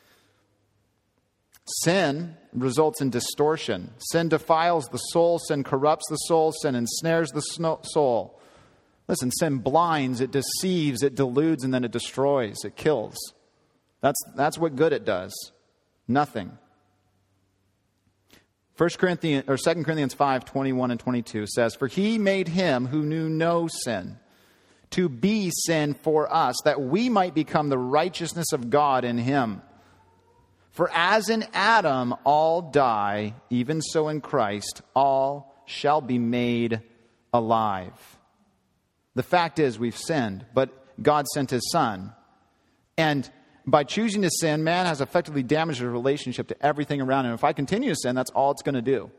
Sin results in distortion. Sin defiles the soul. Sin corrupts the soul. Sin ensnares the soul. Listen, sin blinds, it deceives, it deludes, and then it destroys, it kills. That's, that's what good it does. Nothing. First Corinthians or Second Corinthians five, twenty-one and twenty-two says, "For he made him who knew no sin to be sin for us, that we might become the righteousness of God in him. For as in Adam all die, even so in Christ all shall be made alive." The fact is we've sinned, but God sent his Son. And by choosing to sin, man has effectively damaged his relationship to everything around him. If I continue to sin, that's all it's going to do.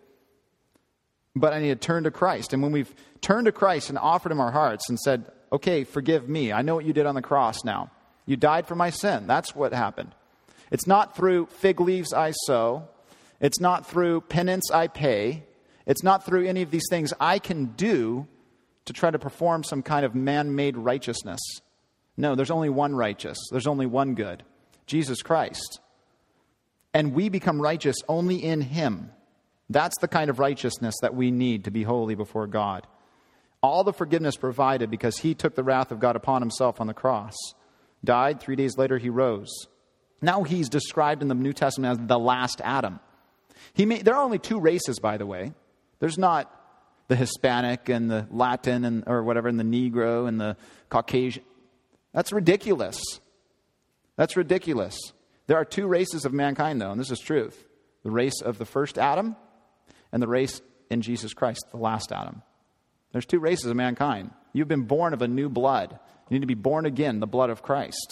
But I need to turn to Christ. And when we've turned to Christ and offered him our hearts and said, okay, forgive me. I know what you did on the cross now. You died for my sin. That's what happened. It's not through fig leaves I sow. It's not through penance I pay. It's not through any of these things I can do to try to perform some kind of man-made righteousness. No, there's only one righteous. There's only one good, Jesus Christ. And we become righteous only in him. That's the kind of righteousness that we need to be holy before God. All the forgiveness provided because he took the wrath of God upon himself on the cross. Died, three days later he rose. Now he's described in the New Testament as the last Adam. He may, there are only two races, by the way. There's not the Hispanic and the Latin and or whatever, and the Negro and the Caucasian. That's ridiculous. That's ridiculous. There are two races of mankind, though, and this is truth. The race of the first Adam and the race in Jesus Christ, the last Adam. There's two races of mankind. You've been born of a new blood. You need to be born again, the blood of Christ.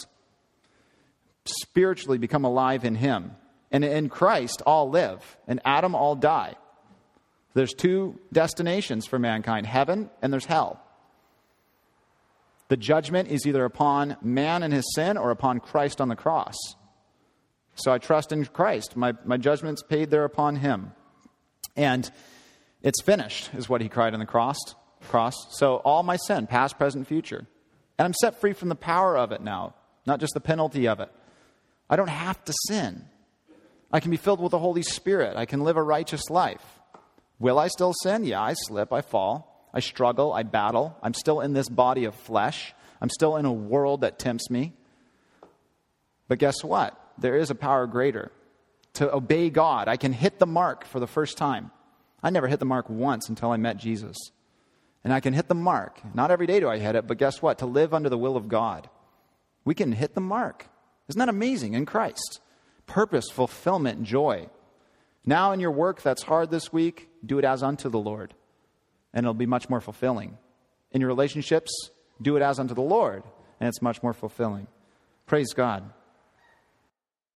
Spiritually become alive in him. And in Christ, all live. In Adam, all die. There's two destinations for mankind, heaven and there's hell. The judgment is either upon man and his sin or upon Christ on the cross. So I trust in Christ. My, my judgment's paid there upon him. And it's finished, is what he cried on the cross. cross. So all my sin, past, present, future. And I'm set free from the power of it now, not just the penalty of it. I don't have to sin. I can be filled with the Holy Spirit. I can live a righteous life. Will I still sin? Yeah, I slip, I fall. I struggle, I battle. I'm still in this body of flesh. I'm still in a world that tempts me. But guess what? There is a power greater. To obey God, I can hit the mark for the first time. I never hit the mark once until I met Jesus. And I can hit the mark. Not every day do I hit it, but guess what? To live under the will of God. We can hit the mark. Isn't that amazing? In Christ. Purpose, fulfillment, joy. Now in your work that's hard this week, do it as unto the Lord. And it'll be much more fulfilling. In your relationships, do it as unto the Lord, and it's much more fulfilling. Praise God.